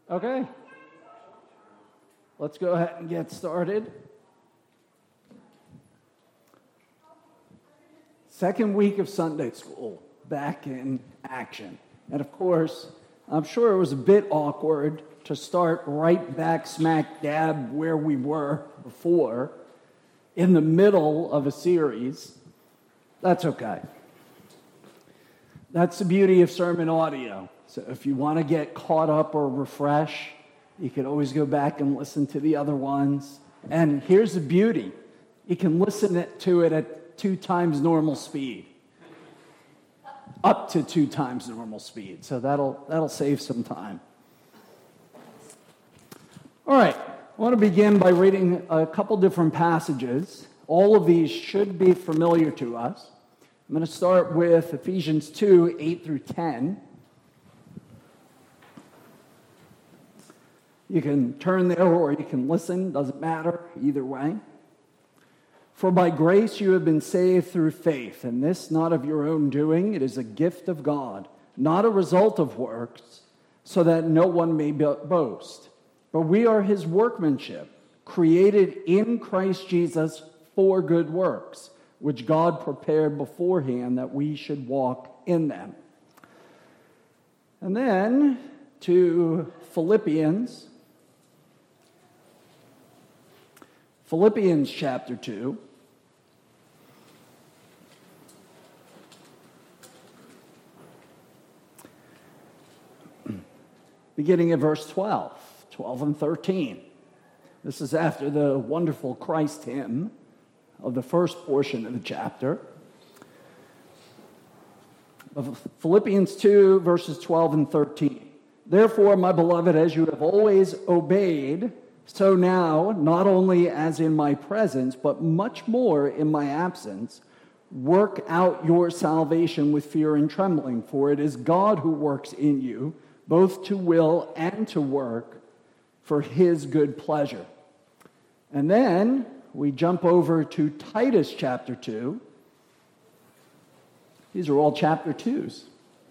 Okay. Let's go ahead and get started. Second week of Sunday school, back in action. And of course, I'm sure it was a bit awkward to start right back smack dab where we were before, in the middle of a series. That's okay. That's the beauty of sermon audio. So if you want to get caught up or refresh, you can always go back and listen to the other ones. And here's the beauty. You can listen to it at 2 times normal speed. Up to 2 times normal speed. So that'll save some time. All right. I want to begin by reading a couple different passages. All of these should be familiar to us. I'm going to start with Ephesians 2, 8 through 10. You can turn there or you can listen, doesn't matter, either way. For by grace you have been saved through faith, and this not of your own doing, it is a gift of God, not a result of works, so that no one may boast. But we are his workmanship, created in Christ Jesus for good works, which God prepared beforehand that we should walk in them. And then to Philippians chapter 2. Beginning at verse 12 and 13. This is after the wonderful Christ hymn of the first portion of the chapter. Of Philippians 2, verses 12 and 13. Therefore, my beloved, as you have always obeyed, so now, not only as in my presence, but much more in my absence, work out your salvation with fear and trembling, for it is God who works in you, both to will and to work for his good pleasure. And then we jump over to Titus chapter 2. These are all chapter 2s.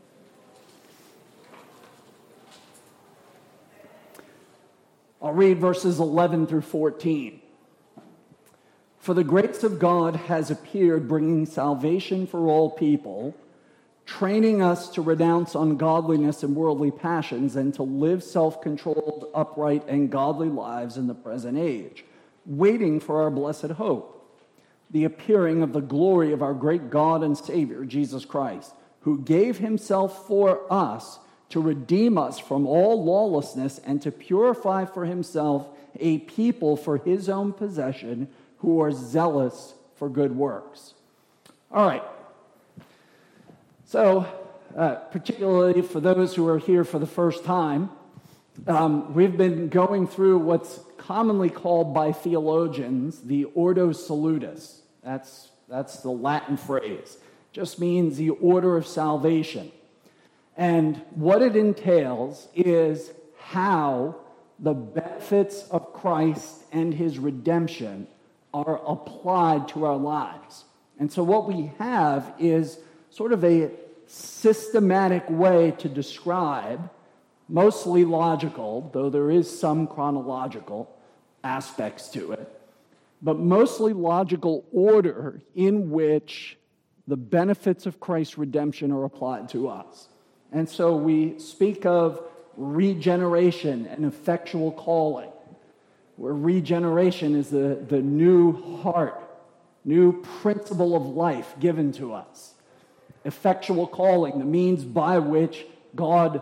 I'll read verses 11 through 14. For the grace of God has appeared, bringing salvation for all people, training us to renounce ungodliness and worldly passions and to live self-controlled, upright, and godly lives in the present age, waiting for our blessed hope, the appearing of the glory of our great God and Savior, Jesus Christ, who gave himself for us to redeem us from all lawlessness and to purify for himself a people for his own possession who are zealous for good works. All right. So, particularly for those who are here for the first time, we've been going through what's commonly called by theologians the Ordo Salutis. That's the Latin phrase. Just means the order of salvation. And what it entails is how the benefits of Christ and his redemption are applied to our lives. And so what we have is sort of a systematic way to describe, mostly logical, though there is some chronological aspects to it, but mostly logical order in which the benefits of Christ's redemption are applied to us. And so we speak of regeneration and effectual calling, where regeneration is the new heart, new principle of life given to us. Effectual calling, the means by which God,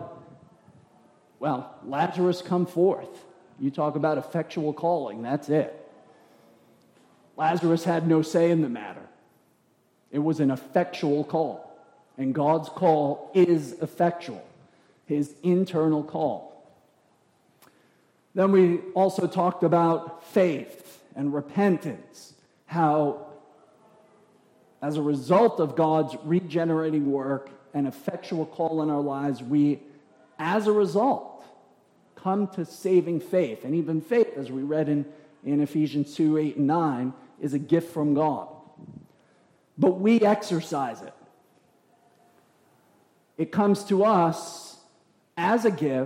Lazarus come forth. You talk about effectual calling, that's it. Lazarus had no say in the matter. It was an effectual call. And God's call is effectual, his internal call. Then we also talked about faith and repentance, how as a result of God's regenerating work and effectual call in our lives, we, as a result, come to saving faith. And even faith, as we read in Ephesians 2, 8, and 9, is a gift from God. But we exercise it. It comes to us as a gift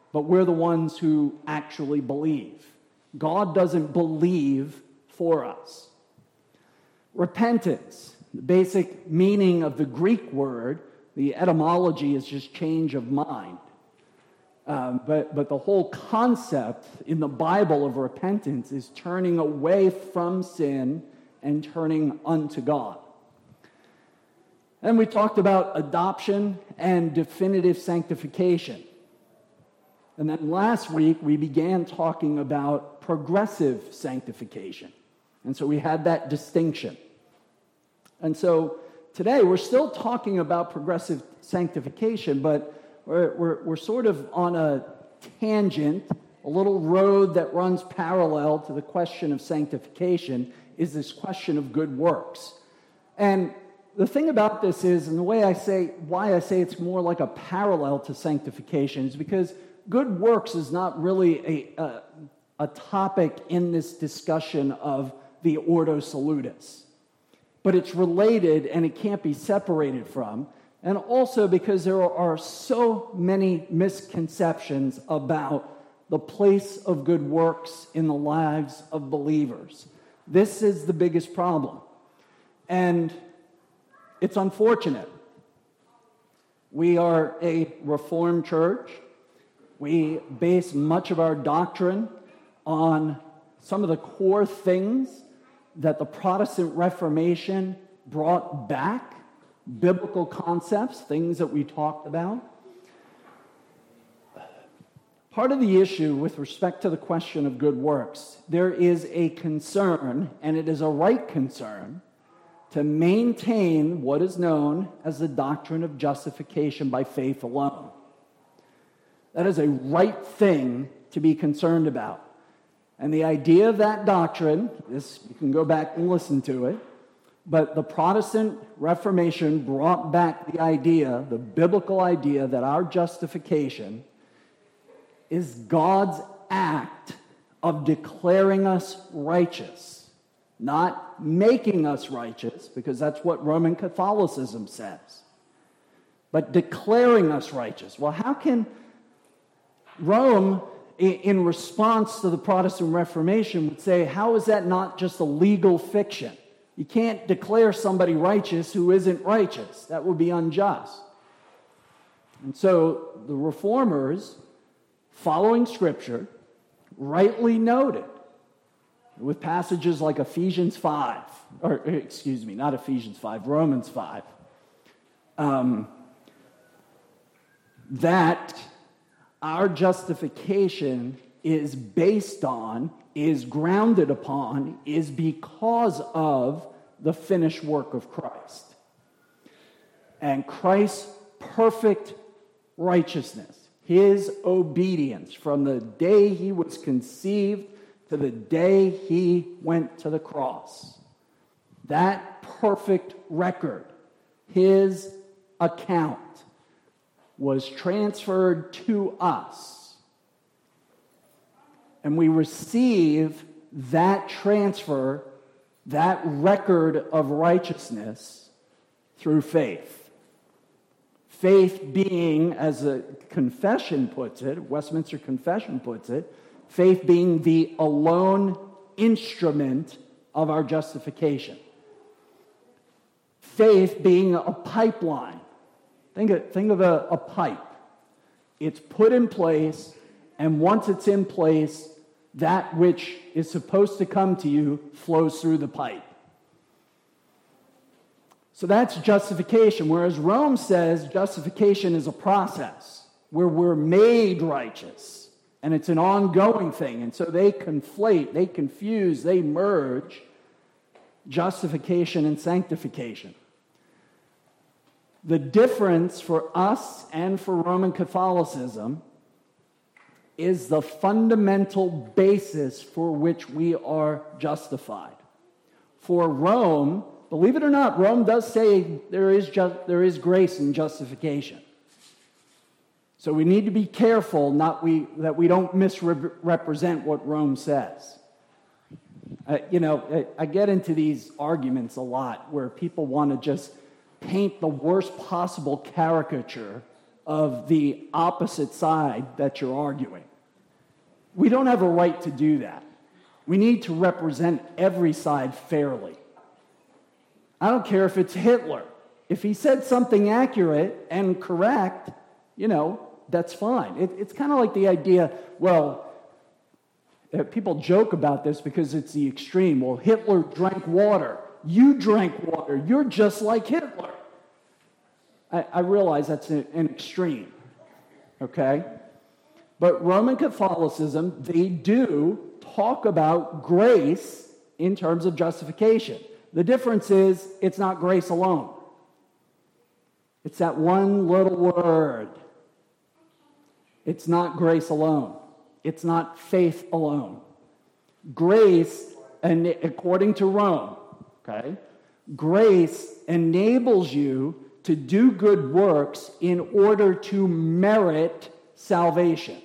but we're the ones who actually believe. God doesn't believe for us. Repentance, the basic meaning of the Greek word, the etymology is just change of mind. But the whole concept in the Bible of repentance is turning away from sin and turning unto God. And we talked about adoption and definitive sanctification. And then last week, we began talking about progressive sanctification. And so we had that distinction. And so today, we're still talking about progressive sanctification, but we're sort of on a tangent, a little road that runs parallel to the question of sanctification is this question of good works. And the thing about this is, and the way why I say it's more like a parallel to sanctification is because good works is not really a topic in this discussion of the Ordo Salutis. But it's related and it can't be separated from. And also because there are so many misconceptions about the place of good works in the lives of believers. This is the biggest problem. And it's unfortunate. We are a Reformed church. We base much of our doctrine on some of the core things that the Protestant Reformation brought back, biblical concepts, things that we talked about. Part of the issue with respect to the question of good works, there is a concern, and it is a right concern, to maintain what is known as the doctrine of justification by faith alone. That is a right thing to be concerned about. And the idea of that doctrine, this you can go back and listen to it, but the Protestant Reformation brought back the idea, the biblical idea, that our justification is God's act of declaring us righteous, not making us righteous, because that's what Roman Catholicism says, but declaring us righteous. Well, how can Rome, in response to the Protestant Reformation, would say, how is that not just a legal fiction? You can't declare somebody righteous who isn't righteous. That would be unjust. And so the Reformers, following Scripture, rightly noted, with passages like Romans 5, that our justification is based on, is grounded upon, is because of the finished work of Christ. And Christ's perfect righteousness, his obedience from the day he was conceived to the day he went to the cross. That perfect record, his account, was transferred to us. And we receive that transfer, that record of righteousness through faith. Faith being, as a confession puts it, Westminster Confession puts it, faith being the alone instrument of our justification. Faith being a pipeline. Think of a pipe. It's put in place, and once it's in place, that which is supposed to come to you flows through the pipe. So that's justification, whereas Rome says justification is a process where we're made righteous, and it's an ongoing thing. And so they conflate, they confuse, they merge justification and sanctification. The difference for us and for Roman Catholicism is the fundamental basis for which we are justified. For Rome, believe it or not, Rome does say there is grace in justification. So we need to be careful that we don't misrepresent what Rome says. I get into these arguments a lot where people want to just paint the worst possible caricature of the opposite side that you're arguing. We don't have a right to do that. We need to represent every side fairly. I don't care if it's Hitler. If he said something accurate and correct, that's fine. It's kind of like the idea, people joke about this because it's the extreme. Well, Hitler drank water. You drank water. You're just like Hitler. I realize that's an extreme, okay? But Roman Catholicism, they do talk about grace in terms of justification. The difference is it's not grace alone. It's that one little word. It's not grace alone. It's not faith alone. Grace, and according to Rome, okay, grace enables you to do good works in order to merit salvation.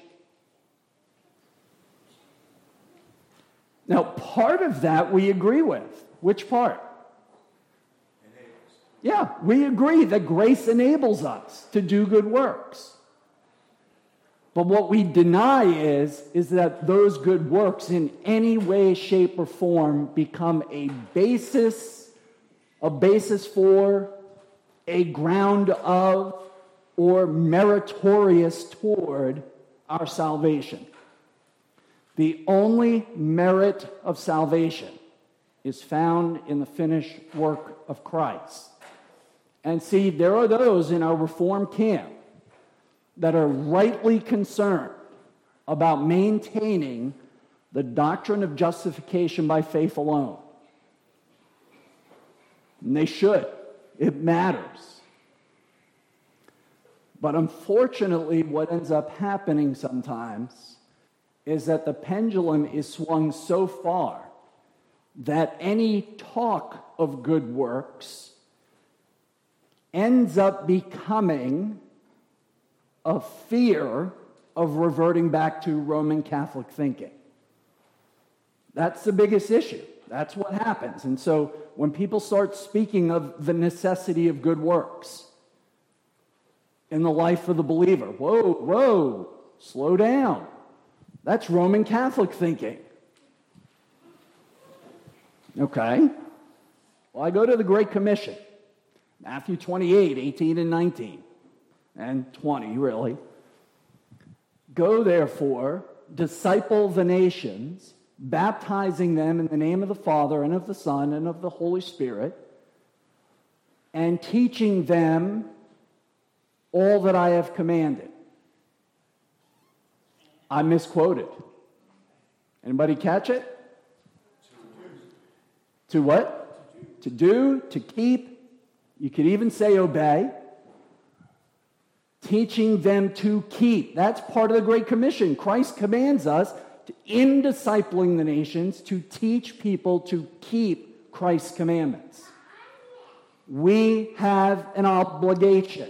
Now, part of that we agree with. Which part? Yeah, we agree that grace enables us to do good works. But what we deny is that those good works in any way, shape, or form become a basis for, a ground of, or meritorious toward our salvation. The only merit of salvation is found in the finished work of Christ. And see, there are those in our Reformed camp that are rightly concerned about maintaining the doctrine of justification by faith alone. And they should. It matters. But unfortunately, what ends up happening sometimes is that the pendulum is swung so far that any talk of good works ends up becoming a fear of reverting back to Roman Catholic thinking. That's the biggest issue. That's what happens. And so when people start speaking of the necessity of good works in the life of the believer, whoa, slow down. That's Roman Catholic thinking. Okay. Well, I go to the Great Commission, Matthew 28, 18 and 19, and 20, really. Go, therefore, disciple the nations, baptizing them in the name of the Father and of the Son and of the Holy Spirit, and teaching them all that I have commanded. I misquoted. Anybody catch it? To what? To do, to keep. You could even say obey. Teaching them to keep. That's part of the Great Commission. Christ commands us, in discipling the nations, to teach people to keep Christ's commandments. We have an obligation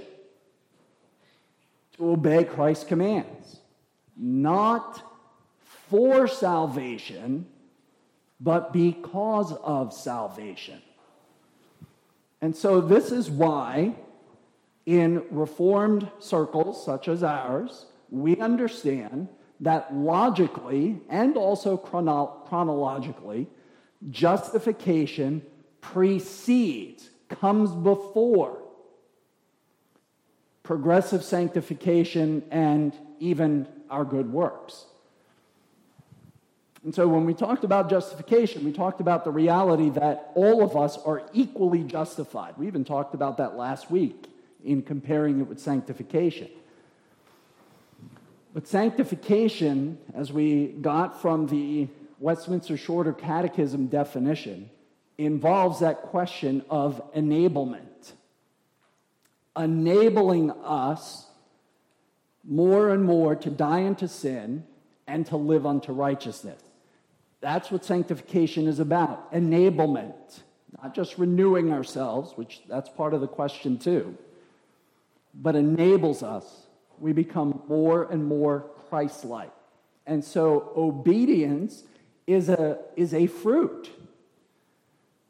to obey Christ's commands. Not for salvation, but because of salvation. And so this is why in Reformed circles such as ours, we understand that logically and also chronologically, justification precedes, comes before progressive sanctification and even our good works. And so when we talked about justification, we talked about the reality that all of us are equally justified. We even talked about that last week in comparing it with sanctification. But sanctification, as we got from the Westminster Shorter Catechism definition, involves that question of enablement. Enabling us more and more to die unto sin and to live unto righteousness. That's what sanctification is about, enablement. Not just renewing ourselves, which that's part of the question too, but enables us. We become more and more Christ-like. And so obedience is a fruit.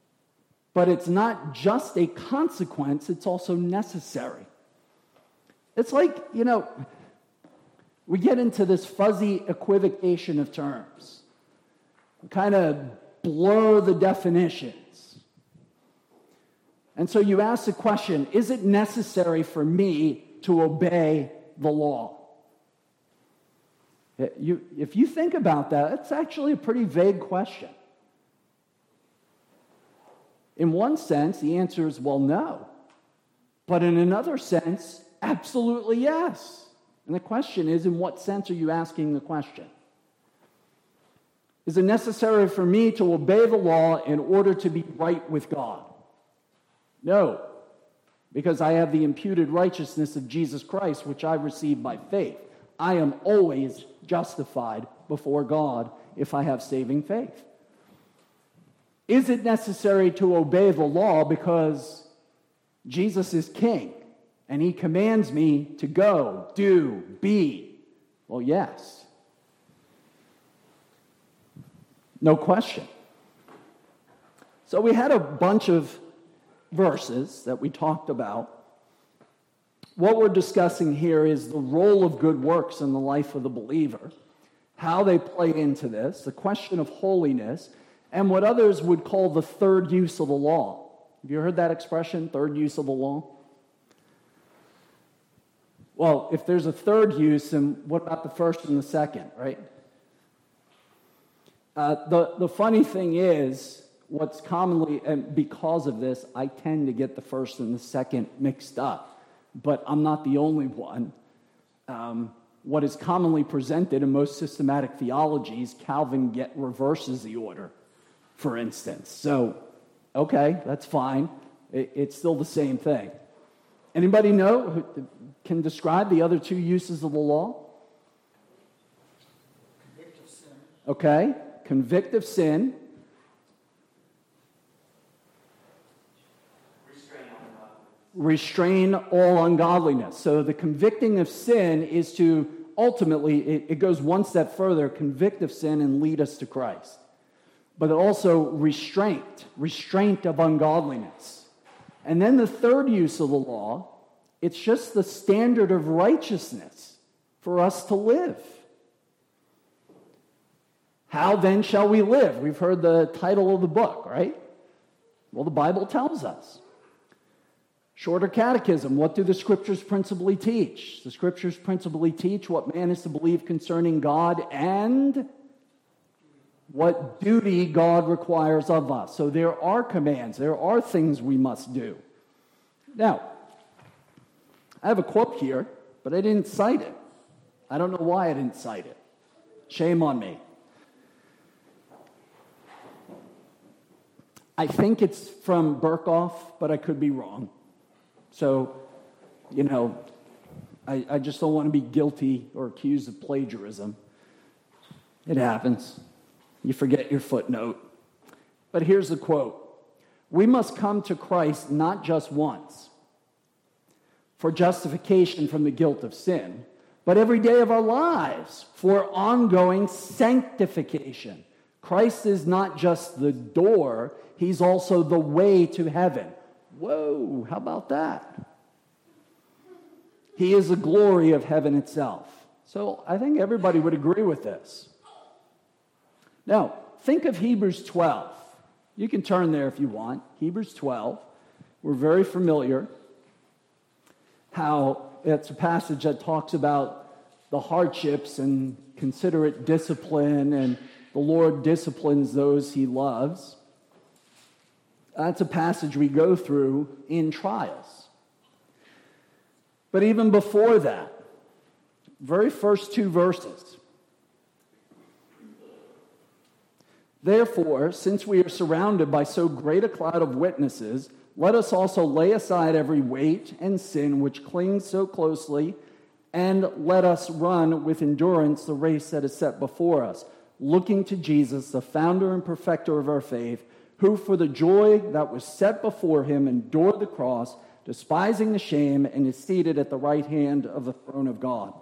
But it's not just a consequence, it's also necessary. It's like, we get into this fuzzy equivocation of terms. We kind of blur the definitions. And so you ask the question, is it necessary for me to obey the law? If you think about that, it's actually a pretty vague question. In one sense, the answer is, well, no. But in another sense, absolutely yes. And the question is, in what sense are you asking the question? Is it necessary for me to obey the law in order to be right with God? No, because I have the imputed righteousness of Jesus Christ, which I receive by faith. I am always justified before God if I have saving faith. Is it necessary to obey the law because Jesus is king and he commands me to go, do, be? Well, yes. No question. So we had a bunch of verses that we talked about. What we're discussing here is the role of good works in the life of the believer, how they play into this, the question of holiness, and what others would call the third use of the law. Have you heard that expression, third use of the law? Well, if there's a third use, then what about the first and the second, right? The funny thing is, what's commonly, and because of this, I tend to get the first and the second mixed up. But I'm not the only one. What is commonly presented in most systematic theologies, Calvin reverses the order, for instance. So, okay, that's fine. It's still the same thing. Anybody know who can describe the other two uses of the law? Convict of sin. Okay, convict of sin. Restrain all ungodliness. So the convicting of sin is to ultimately, it goes one step further, convict of sin and lead us to Christ. But also restraint of ungodliness. And then the third use of the law, it's just the standard of righteousness for us to live. How then shall we live? We've heard the title of the book, right? Well, the Bible tells us. Shorter catechism, what do the scriptures principally teach? The scriptures principally teach what man is to believe concerning God and what duty God requires of us. So there are commands, there are things we must do. Now, I have a quote here, but I didn't cite it. I don't know why I didn't cite it. Shame on me. I think it's from Berkhoff, but I could be wrong. So, I just don't want to be guilty or accused of plagiarism. It happens. You forget your footnote. But here's the quote. We must come to Christ not just once for justification from the guilt of sin, but every day of our lives for ongoing sanctification. Christ is not just the door, he's also the way to heaven. Whoa, how about that? He is the glory of heaven itself. So I think everybody would agree with this. Now, think of Hebrews 12. You can turn there if you want. Hebrews 12. We're very familiar how it's a passage that talks about the hardships and considerate discipline, and the Lord disciplines those he loves. That's a passage we go through in trials. But even before that, very first two verses. Therefore, since we are surrounded by so great a cloud of witnesses, let us also lay aside every weight and sin which clings so closely, and let us run with endurance the race that is set before us, looking to Jesus, the founder and perfecter of our faith, who for the joy that was set before him endured the cross, despising the shame, and is seated at the right hand of the throne of God.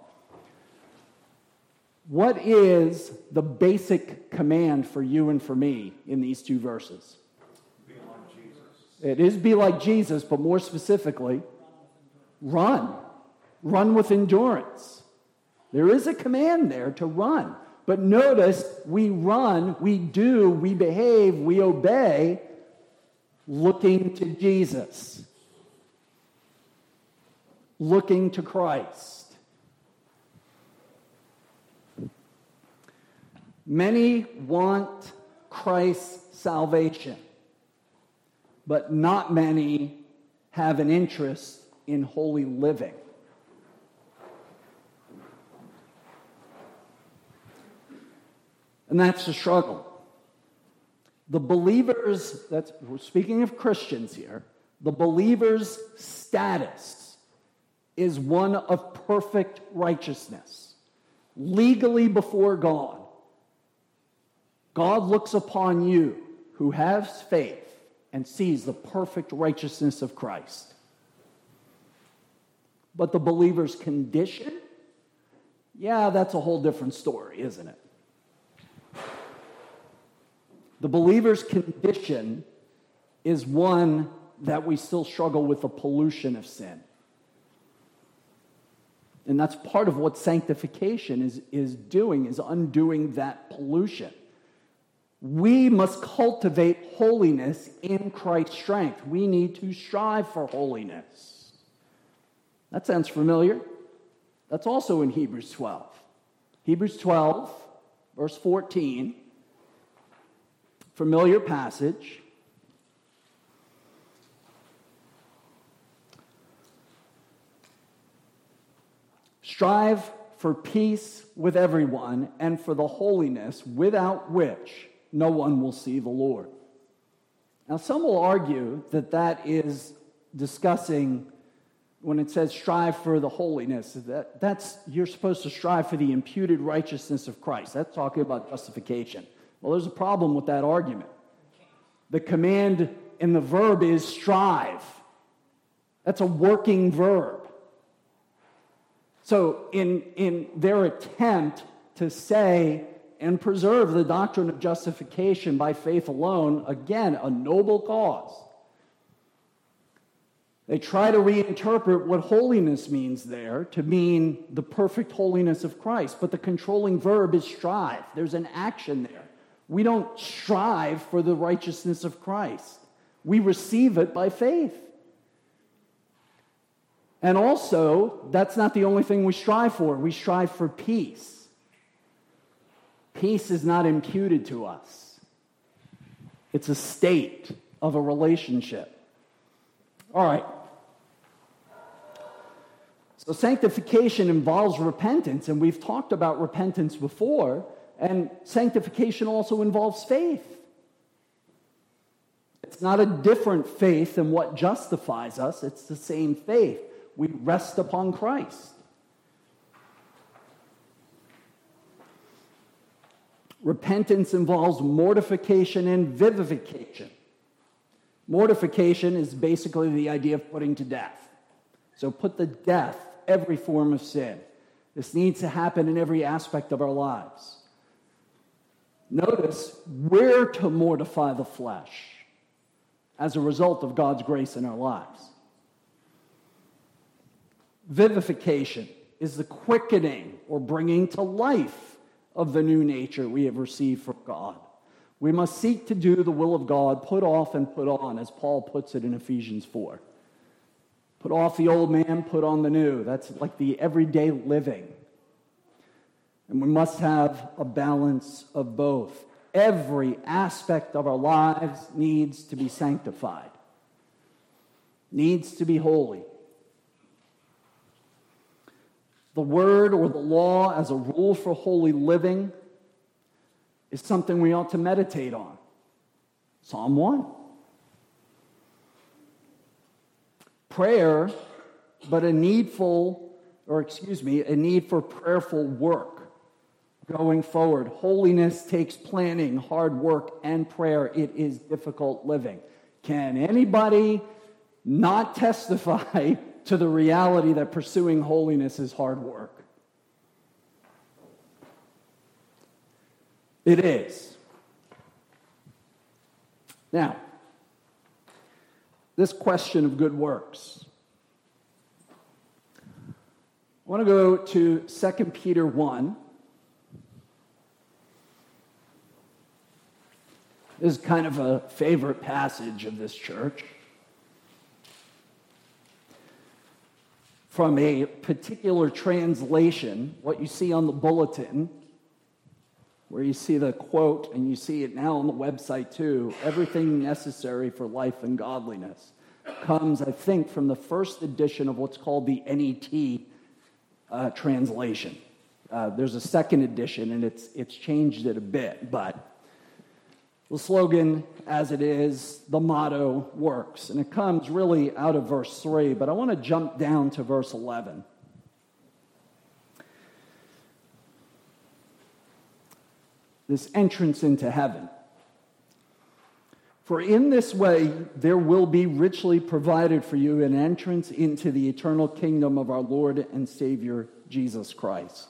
What is the basic command for you and for me in these two verses? Be like Jesus. It is be like Jesus, but more specifically, run. Run with endurance. There is a command there to run. But notice, we run, we do, we behave, we obey, looking to Jesus. Looking to Christ. Many want Christ's salvation, but not many have an interest in holy living. And that's the struggle. The believers, we're speaking of Christians here, the believer's status is one of perfect righteousness, legally before God. God looks upon you who has faith and sees the perfect righteousness of Christ. But the believer's condition, that's a whole different story, isn't it? The believer's condition is one that we still struggle with the pollution of sin. And that's part of what sanctification is doing, is undoing that pollution. We must cultivate holiness in Christ's strength. We need to strive for holiness. That sounds familiar. That's also in Hebrews 12. Hebrews 12, verse 14. Familiar passage. Strive for peace with everyone and for the holiness without which no one will see the Lord. Now, some will argue that that is discussing, when it says strive for the holiness, that's you're supposed to strive for the imputed righteousness of Christ. That's talking about justification. Well, there's a problem with that argument. The command in the verb is strive. That's a working verb. So in their attempt to say and preserve the doctrine of justification by faith alone, again, a noble cause, they try to reinterpret what holiness means there to mean the perfect holiness of Christ. But the controlling verb is strive. There's an action there. We don't strive for the righteousness of Christ. We receive it by faith. And also, that's not the only thing we strive for. We strive for peace. Peace is not imputed to us. It's a state of a relationship. All right. So sanctification involves repentance, and we've talked about repentance before. And sanctification also involves faith. It's not a different faith than what justifies us. It's the same faith. We rest upon Christ. Repentance involves mortification and vivification. Mortification is basically the idea of putting to death. So put to death every form of sin. This needs to happen in every aspect of our lives. Notice, we're to mortify the flesh as a result of God's grace in our lives. Vivification is the quickening or bringing to life of the new nature we have received from God. We must seek to do the will of God, put off and put on, as Paul puts it in Ephesians 4. Put off the old man, put on the new. That's like the everyday living. And we must have a balance of both. Every aspect of our lives needs to be sanctified, needs to be holy. The word or the law as a rule for holy living is something we ought to meditate on. Psalm 1. Prayer, but a need for prayerful work. Going forward, holiness takes planning, hard work, and prayer. It is difficult living. Can anybody not testify to the reality that pursuing holiness is hard work? It is. Now, this question of good works. I want to go to 2 Peter 1. This is kind of a favorite passage of this church. From a particular translation, what you see on the bulletin, where you see the quote, and you see it now on the website too, everything necessary for life and godliness, comes, I think, from the first edition of what's called the NET translation. There's a second edition, and it's changed it a bit, but the slogan, as it is, the motto works. And it comes really out of verse 3, but I want to jump down to verse 11. This entrance into heaven. For in this way there will be richly provided for you an entrance into the eternal kingdom of our Lord and Savior, Jesus Christ.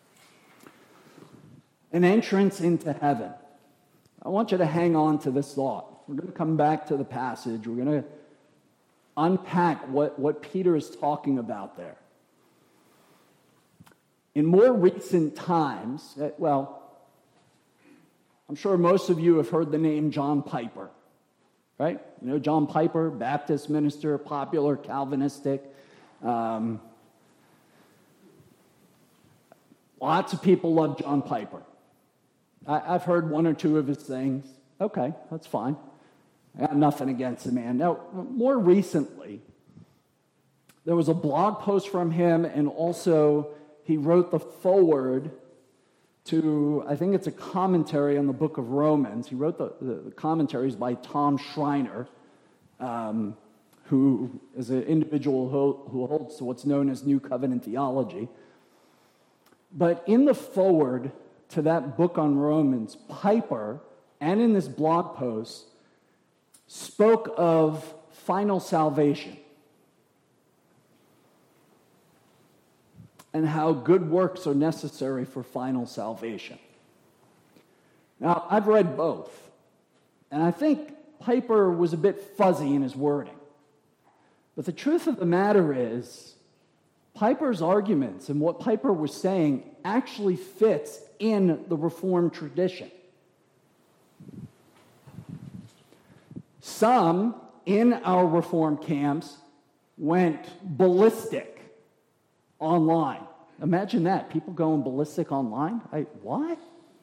An entrance into heaven. I want you to hang on to this thought. We're going to come back to the passage. We're going to unpack what Peter is talking about there. In more recent times, I'm sure most of you have heard the name John Piper, right? You know John Piper, Baptist minister, popular, Calvinistic. Lots of people love John Piper. I've heard one or two of his things. Okay, that's fine. I got nothing against the man. Now, more recently, there was a blog post from him, and also he wrote the foreword to, I think it's a commentary on the book of Romans. He wrote the commentaries by Tom Schreiner, who is an individual who holds to what's known as New Covenant theology. But in the foreword to that book on Romans, Piper, and in this blog post, spoke of final salvation and how good works are necessary for final salvation. Now, I've read both, and I think Piper was a bit fuzzy in his wording. But the truth of the matter is, Piper's arguments and what Piper was saying actually fits in the Reformed tradition. Some in our Reformed camps went ballistic online. Imagine that, people going ballistic online. What?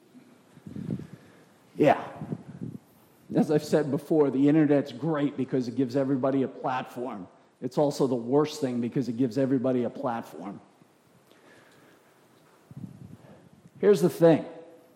Yeah. As I've said before, the internet's great because it gives everybody a platform. It's also the worst thing because it gives everybody a platform. Here's the thing.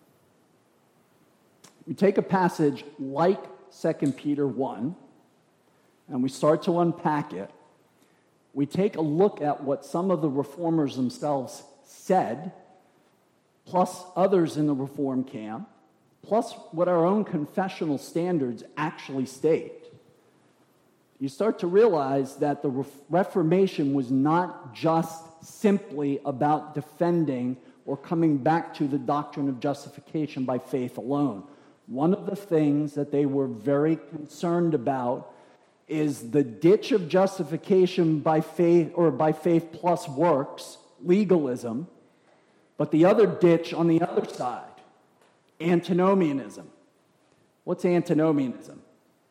We take a passage like 2 Peter 1, and we start to unpack it. We take a look at what some of the reformers themselves said, plus others in the Reformed camp, plus what our own confessional standards actually state. You start to realize that the Reformation was not just simply about defending or coming back to the doctrine of justification by faith alone. One of the things that they were very concerned about is the ditch of justification by faith or by faith plus works, legalism, but the other ditch on the other side, antinomianism. What's antinomianism?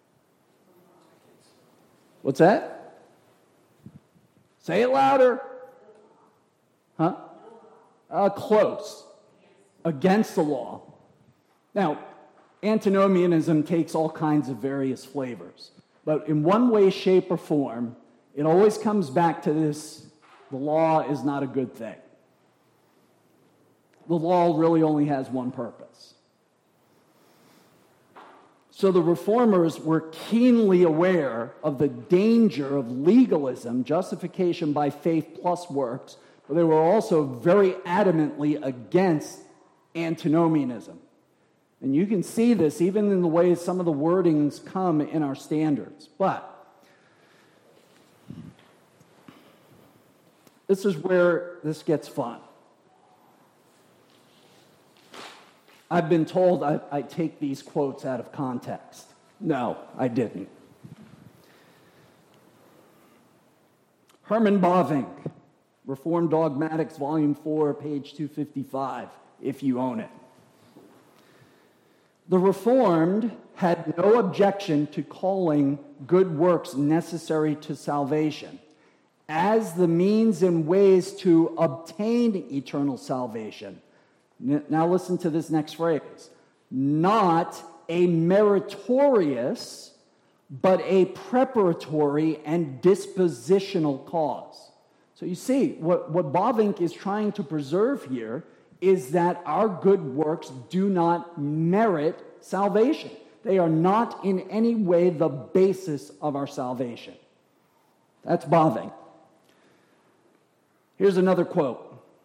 What's that? Say it louder. Huh? Close. Against the law. Now, antinomianism takes all kinds of various flavors. But in one way, shape, or form, it always comes back to this: the law is not a good thing. The law really only has one purpose. So the reformers were keenly aware of the danger of legalism, justification by faith plus works, but they were also very adamantly against antinomianism. And you can see this even in the way some of the wordings come in our standards. But this is where this gets fun. I've been told I take these quotes out of context. No, I didn't. Herman Bavinck, Reformed Dogmatics, Volume 4, page 255, if you own it. The Reformed had no objection to calling good works necessary to salvation as the means and ways to obtain eternal salvation. Now listen to this next phrase. Not a meritorious, but a preparatory and dispositional cause. So you see, what Bavinck is trying to preserve here is that our good works do not merit salvation. They are not in any way the basis of our salvation. That's Bavinck. Here's another quote.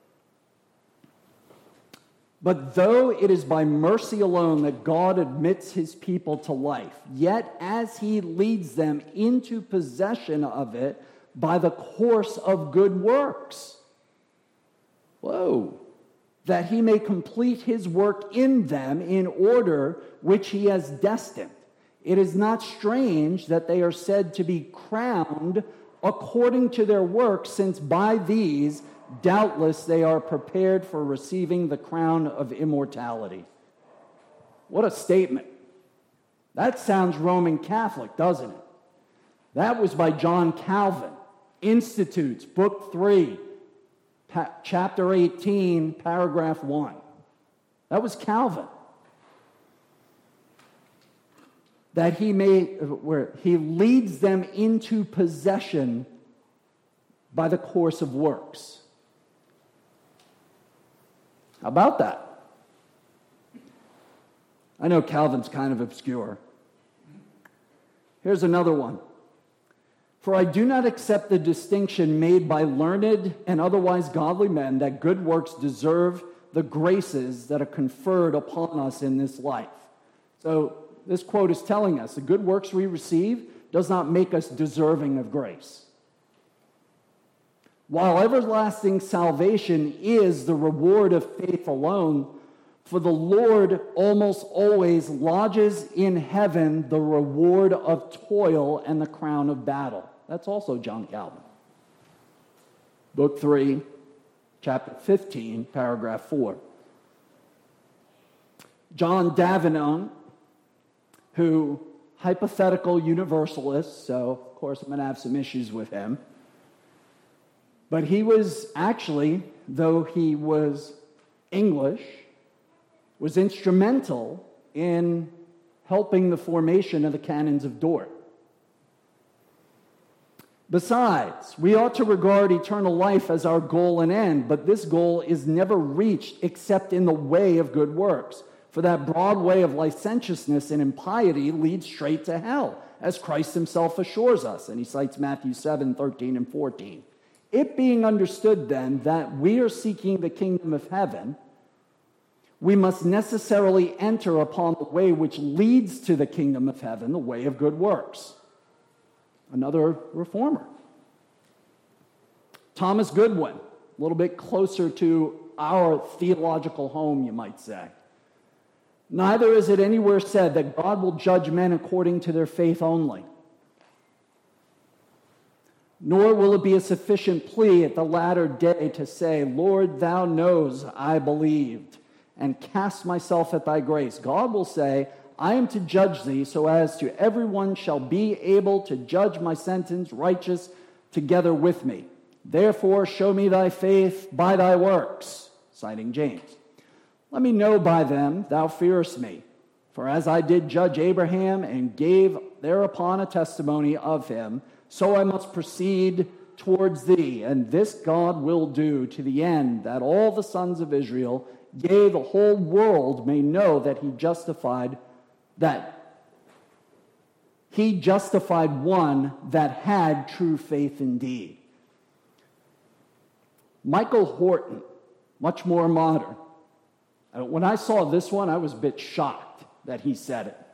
But though it is by mercy alone that God admits his people to life, yet as he leads them into possession of it by the course of good works. Whoa. That he may complete his work in them in order which he has destined. It is not strange that they are said to be crowned according to their works, since by these doubtless they are prepared for receiving the crown of immortality. What a statement. That sounds Roman Catholic, doesn't it? That was by John Calvin. Institutes, Book 3, Chapter 18, Paragraph 1. That was Calvin. That where he leads them into possession by the course of works. How about that? I know Calvin's kind of obscure. Here's another one. For I do not accept the distinction made by learned and otherwise godly men that good works deserve the graces that are conferred upon us in this life. So this quote is telling us the good works we receive does not make us deserving of grace. While everlasting salvation is the reward of faith alone, for the Lord almost always lodges in heaven the reward of toil and the crown of battle. That's also John Calvin. Book 3, chapter 15, paragraph 4. John Davenant, who, hypothetical universalist, so of course I'm going to have some issues with him. But he was actually, though he was English, was instrumental in helping the formation of the canons of Dort. Besides, we ought to regard eternal life as our goal and end, but this goal is never reached except in the way of good works. For that broad way of licentiousness and impiety leads straight to hell, as Christ himself assures us. And he cites Matthew 7, 13, and 14. It being understood then that we are seeking the kingdom of heaven, we must necessarily enter upon the way which leads to the kingdom of heaven, the way of good works. Another reformer. Thomas Goodwin, a little bit closer to our theological home, you might say. Neither is it anywhere said that God will judge men according to their faith only. Nor will it be a sufficient plea at the latter day to say, Lord, thou knows I believed, and cast myself at thy grace. God will say, I am to judge thee, so as to everyone shall be able to judge my sentence righteous together with me. Therefore, show me thy faith by thy works, citing James. Let me know by them thou fearest me. For as I did judge Abraham and gave thereupon a testimony of him, so I must proceed towards thee. And this God will do to the end that all the sons of Israel, yea, the whole world may know that he justified one that had true faith indeed. Michael Horton, much more modern. When I saw this one, I was a bit shocked that he said it.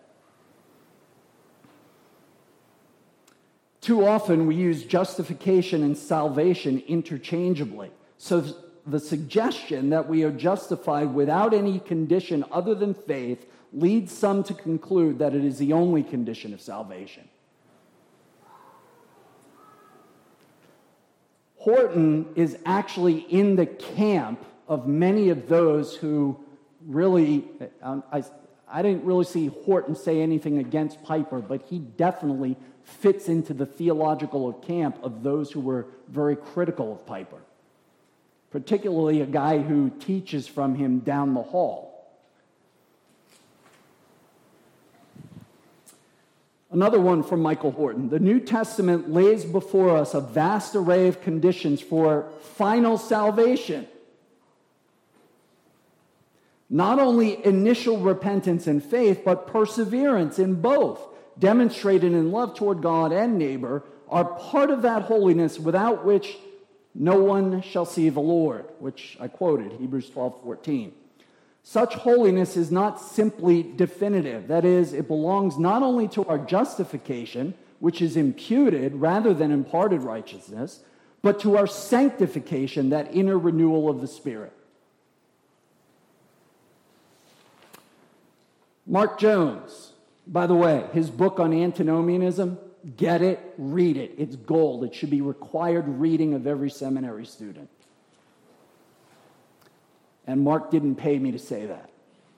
Too often we use justification and salvation interchangeably. So the suggestion that we are justified without any condition other than faith leads some to conclude that it is the only condition of salvation. Horton is actually in the camp of many of those who really, I didn't really see Horton say anything against Piper, but he definitely fits into the theological camp of those who were very critical of Piper, particularly a guy who teaches from him down the hall. Another one from Michael Horton. The New Testament lays before us a vast array of conditions for final salvation. Not only initial repentance and faith, but perseverance in both, demonstrated in love toward God and neighbor, are part of that holiness without which no one shall see the Lord, which I quoted, Hebrews 12:14. Such holiness is not simply definitive. That is, it belongs not only to our justification, which is imputed rather than imparted righteousness, but to our sanctification, that inner renewal of the Spirit. Mark Jones, by the way, his book on antinomianism, get it, read it. It's gold. It should be required reading of every seminary student. And Mark didn't pay me to say that.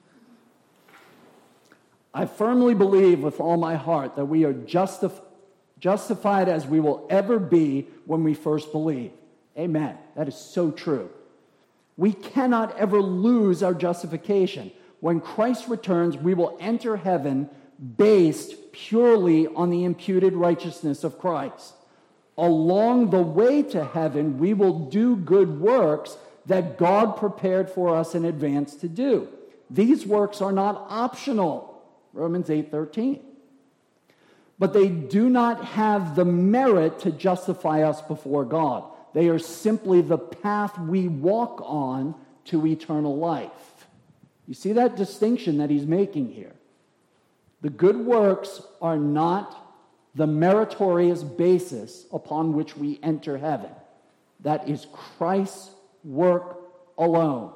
I firmly believe with all my heart that we are justified as we will ever be when we first believe. Amen. That is so true. We cannot ever lose our justification. When Christ returns, we will enter heaven based purely on the imputed righteousness of Christ. Along the way to heaven, we will do good works that God prepared for us in advance to do. These works are not optional, Romans 8:13. But they do not have the merit to justify us before God. They are simply the path we walk on to eternal life. You see that distinction that he's making here? The good works are not the meritorious basis upon which we enter heaven. That is Christ's work alone.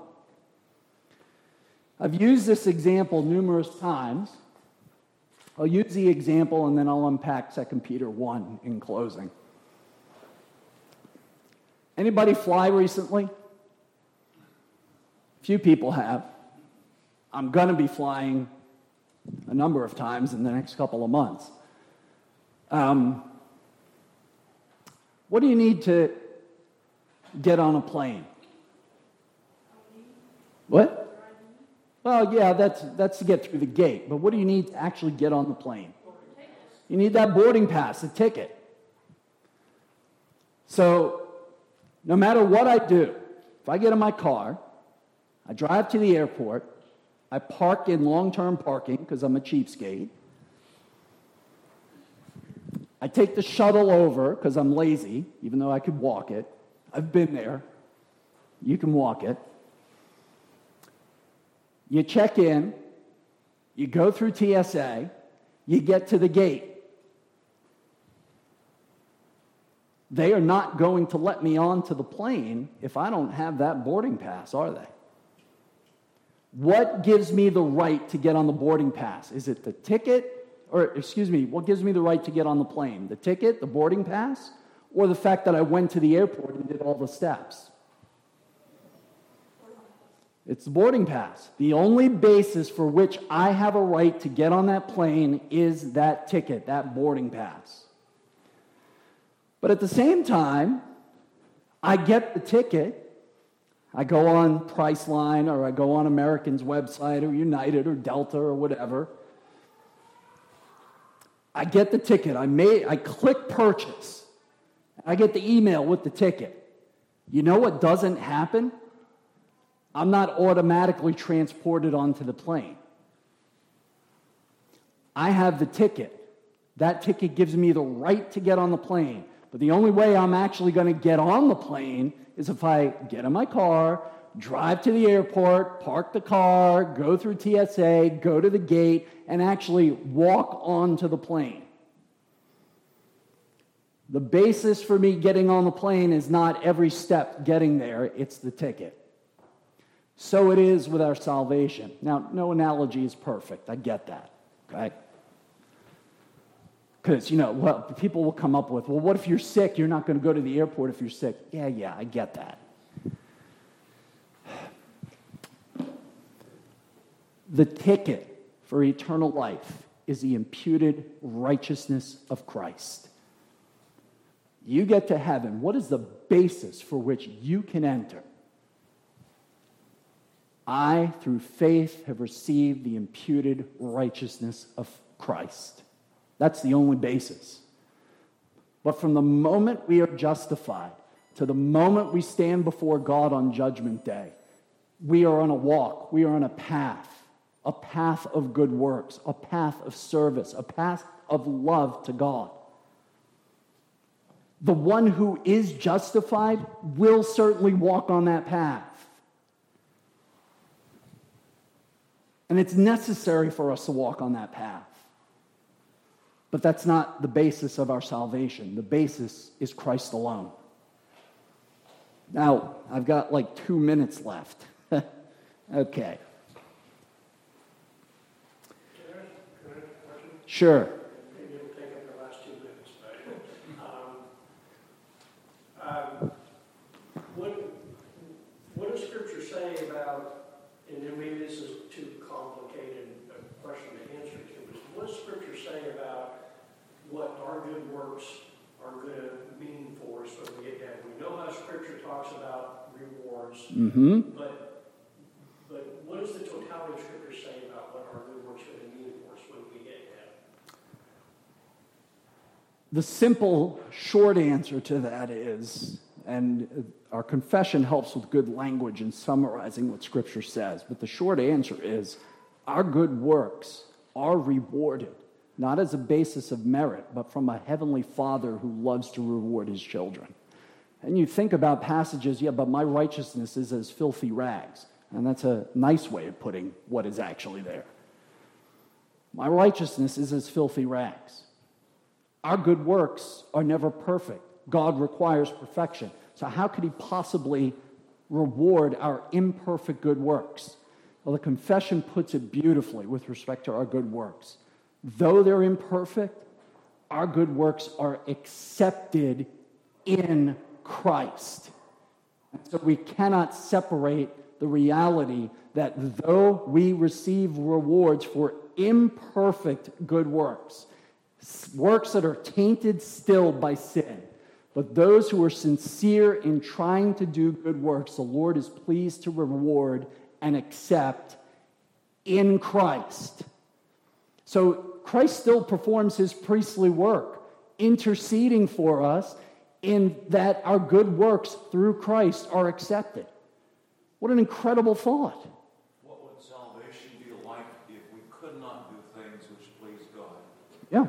I've used this example numerous times. I'll use the example and then I'll unpack 2 Peter 1 in closing. Anybody fly recently? Few people have. I'm going to be flying a number of times in the next couple of months. What do you need to get on a plane? What? Well, yeah, that's to get through the gate. But what do you need to actually get on the plane? You need that boarding pass, a ticket. So, no matter what I do, if I get in my car, I drive to the airport, I park in long-term parking because I'm a cheapskate. I take the shuttle over because I'm lazy, even though I could walk it. I've been there. You can walk it. You check in, you go through TSA, you get to the gate. They are not going to let me onto the plane if I don't have that boarding pass, are they? What gives me the right to get on the boarding pass? Is it the ticket? What gives me the right to get on the plane? The ticket, the boarding pass, or the fact that I went to the airport and did all the steps? It's the boarding pass. The only basis for which I have a right to get on that plane is that ticket, that boarding pass. But at the same time, I get the ticket. I go on Priceline or I go on American's website or United or Delta or whatever. I get the ticket. I click purchase. I get the email with the ticket. You know what doesn't happen? I'm not automatically transported onto the plane. I have the ticket. That ticket gives me the right to get on the plane. But the only way I'm actually going to get on the plane is if I get in my car, drive to the airport, park the car, go through TSA, go to the gate, and actually walk onto the plane. The basis for me getting on the plane is not every step getting there, it's the ticket. So it is with our salvation. Now, no analogy is perfect. I get that, okay? Because, well, people will come up with, well, what if you're sick? You're not going to go to the airport if you're sick. Yeah, I get that. The ticket for eternal life is the imputed righteousness of Christ. You get to heaven. What is the basis for which you can enter? I, through faith, have received the imputed righteousness of Christ. That's the only basis. But from the moment we are justified to the moment we stand before God on Judgment Day, we are on a walk, we are on a path of good works, a path of service, a path of love to God. The one who is justified will certainly walk on that path. And it's necessary for us to walk on that path. But that's not the basis of our salvation. The basis is Christ alone. Now, I've got like 2 minutes left. Okay. Can I ask a question? Sure. Maybe it'll take up the last 2 minutes. What does Scripture say about, and then maybe this is too complicated a question to answer to, but what does Scripture say about what our good works are going to mean for us when we get down? We know how Scripture talks about rewards, but what does the totality of Scripture say about what our good works are going to mean for us when we get down? The simple, short answer to that is, and our confession helps with good language in summarizing what Scripture says, but the short answer is, our good works are rewarded, not as a basis of merit, but from a heavenly Father who loves to reward his children. And you think about passages, but my righteousness is as filthy rags. And that's a nice way of putting what is actually there. My righteousness is as filthy rags. Our good works are never perfect. God requires perfection. So how could he possibly reward our imperfect good works? Well, the confession puts it beautifully with respect to our good works. Though they're imperfect, our good works are accepted in Christ. And so we cannot separate the reality that though we receive rewards for imperfect good works, works that are tainted still by sin, but those who are sincere in trying to do good works, the Lord is pleased to reward and accept in Christ. So Christ still performs his priestly work, interceding for us in that our good works through Christ are accepted. What an incredible thought. What would salvation be like if we could not do things which please God? Yeah.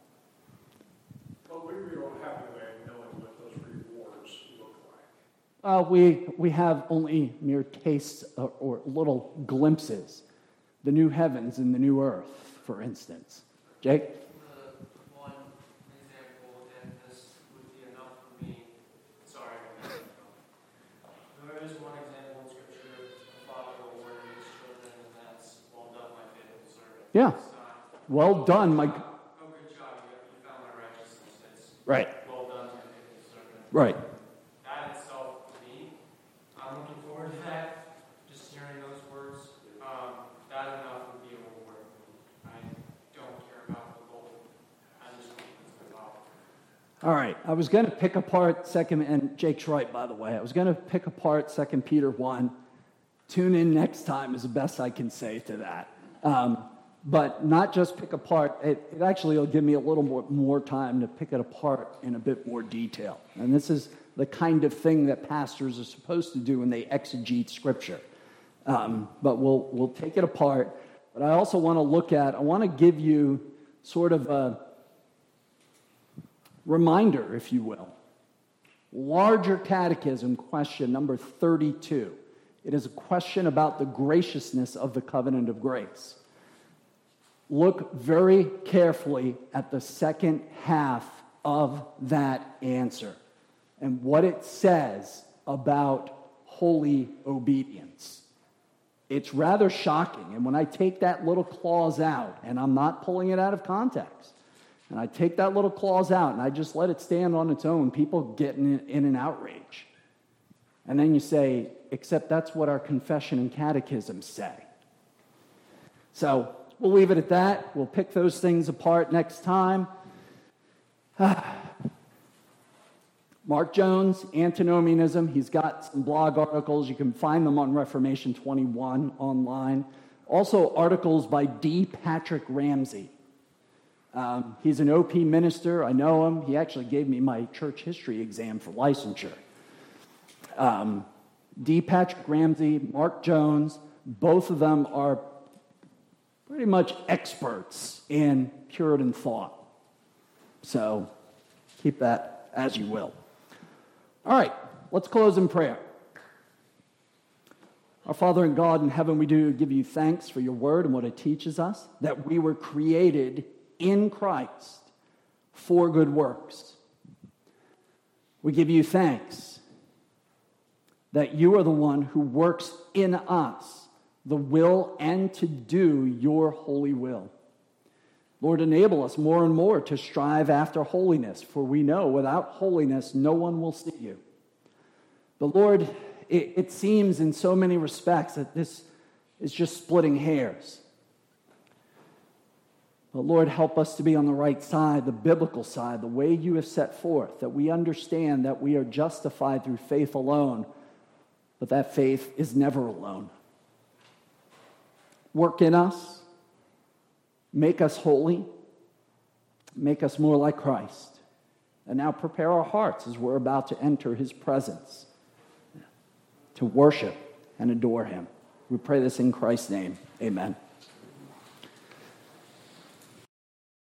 But we really don't have a way of knowing what those rewards look like. We have only mere tastes or little glimpses. The new heavens and the new earth, for instance. Jake? One example, and this would be enough for me. Sorry. There is one example in Scripture, a father rewarding his children, and that's, well done, my faithful servant. Yeah. It's not, Well done, my... oh, good job, you found my righteousness. It's, Right. well done, my faithful servant. Right. That itself, for me, I'm looking forward to that. Just hearing those words, that enough would be a reward for me. I don't care about the goal. I just want it's about. All right. I was going to pick apart and Jake's right, by the way. I was going to pick apart 2 Peter 1. Tune in next time is the best I can say to that. But not just pick apart. It actually will give me a little more time to pick it apart in a bit more detail. And this is the kind of thing that pastors are supposed to do when they exegete Scripture. But we'll take it apart. But I also want to give you sort of a reminder, if you will. Larger Catechism question number 32. It is a question about the graciousness of the covenant of grace. Look very carefully at the second half of that answer and what it says about holy obedience. It's rather shocking. And when I take that little clause out, and I'm not pulling it out of context, And I take that little clause out and I just let it stand on its own. People get in an outrage. And then you say, except that's what our confession and catechism say. So we'll leave it at that. We'll pick those things apart next time. Mark Jones, Antinomianism. He's got some blog articles. You can find them on Reformation 21 online. Also articles by D. Patrick Ramsey. He's an OP minister. I know him. He actually gave me my church history exam for licensure. D. Patrick Ramsey, Mark Jones, both of them are pretty much experts in Puritan thought. So keep that as you will. All right, let's close in prayer. Our Father and God in heaven, we do give you thanks for your word and what it teaches us, that we were created in Christ for good works. We give you thanks that you are the one who works in us the will and to do your holy will. Lord, enable us more and more to strive after holiness, for we know without holiness no one will see you. But Lord, it seems in so many respects that this is just splitting hairs. But Lord, help us to be on the right side, the biblical side, the way you have set forth, that we understand that we are justified through faith alone, but that faith is never alone. Work in us, make us holy, make us more like Christ, and now prepare our hearts as we're about to enter his presence to worship and adore him. We pray this in Christ's name. Amen.